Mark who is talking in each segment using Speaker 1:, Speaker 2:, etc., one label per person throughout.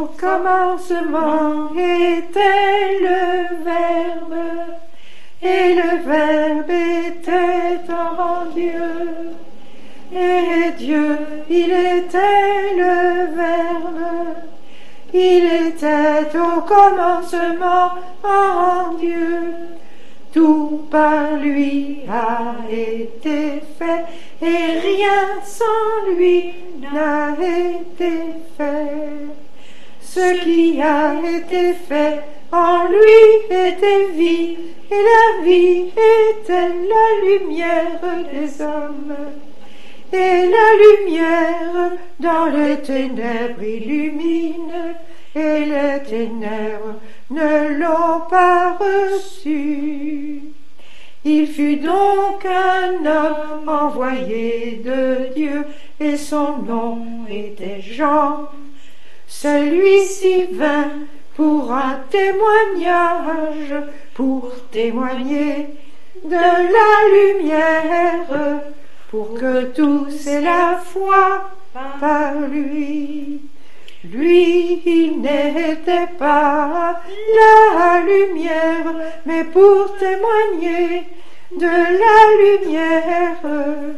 Speaker 1: Au commencement était le Verbe, et le Verbe était en Dieu. Et Dieu, il était le Verbe, il était au commencement en Dieu. Tout par lui a été fait, et rien sans lui n'a été fait. Ce qui a été fait en lui était vie, et la vie était la lumière des hommes. Et la lumière dans les ténèbres illumine, et les ténèbres ne l'ont pas reçu. Il fut donc un homme envoyé de Dieu, et son nom était Jean. Celui-ci vint pour un témoignage, pour témoigner de la lumière, pour que tous aient la foi par lui. Lui, il n'était pas la lumière, mais pour témoigner de la lumière.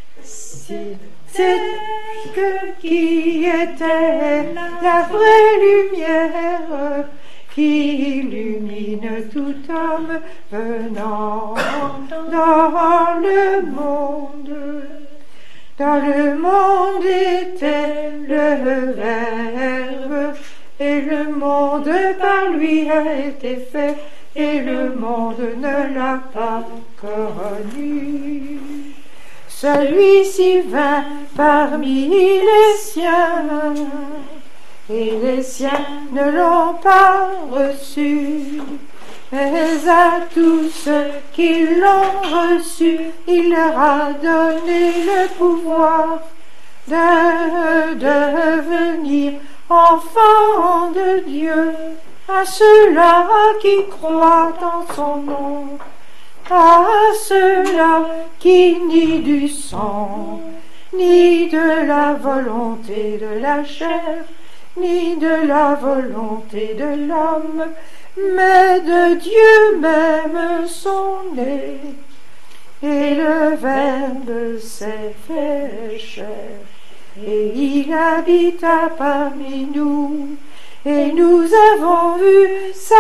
Speaker 1: C'est qui était la vraie lumière, qui illumine tout homme venant dans le monde. Dans le monde était le Verbe, et le monde par lui a été fait, et le monde ne l'a pas connu. Celui-ci vint parmi les siens, et les siens ne l'ont pas reçu. Mais à tous ceux qui l'ont reçu, il leur a donné le pouvoir de devenir enfants de Dieu, à ceux-là qui croient en son nom, à ceux-là qui ni du sang, ni de la volonté de la chair, ni de la volonté de l'homme, mais de Dieu même sont nés. Et le Verbe s'est fait chair, et il habita parmi nous, et nous avons vu sa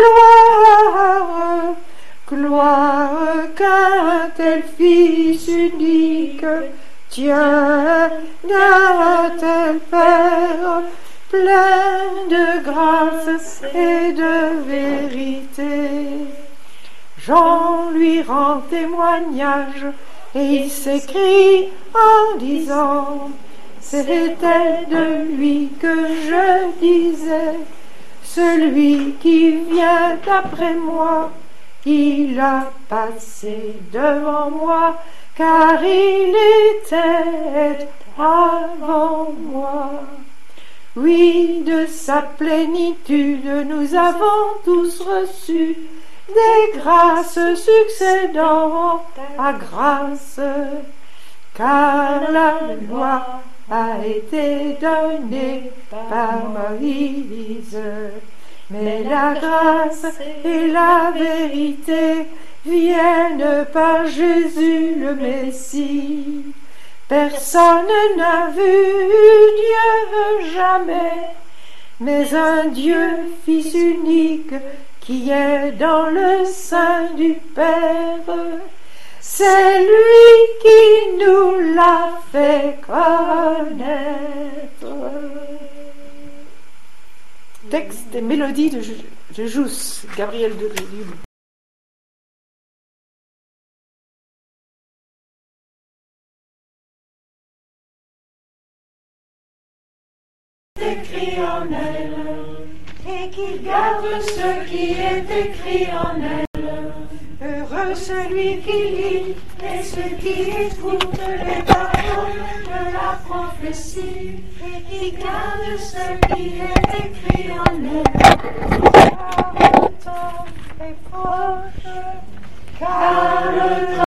Speaker 1: gloire, gloire qu'un tel Fils unique tient d'un tel Père, plein de grâce et de vérité. Jean lui rend témoignage, et il s'écrie en disant: c'était de lui que je disais, celui qui vient après moi, il a passé devant moi, car il était avant moi. Oui, de sa plénitude nous avons tous reçu des grâces succédant à grâce, car la loi a été donnée par Moïse, mais la grâce et la vérité viennent par Jésus le Messie. Personne n'a vu Dieu jamais, mais un Dieu, Fils unique, qui est dans le sein du Père. C'est lui qui nous l'a fait connaître. Texte et mélodie de Jousse, Gabriel Delille.
Speaker 2: Écrit en elle, et qui garde ce qui est écrit en elle.
Speaker 1: Heureux celui qui lit
Speaker 2: Et ceux qui écoutent les paroles de la prophétie, et qui garde ce qui est écrit en elle.
Speaker 1: car le temps est proche,
Speaker 2: Car le